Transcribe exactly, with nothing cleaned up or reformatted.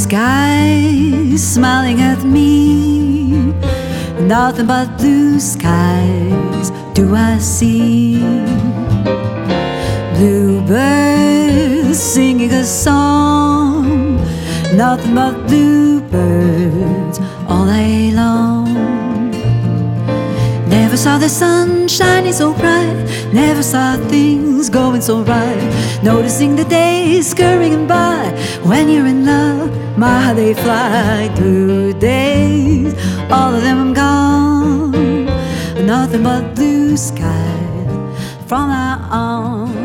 skies smiling at me, nothing but blue skies do I see. Bluebirds singing a song, nothing but bluebirds all day long. Never saw the sun shining so bright, never saw things going so right. Noticing the days scurrying by, when you're in love, my how they fly. Blue days, all of them I'm gone, nothing but blue skies from now on.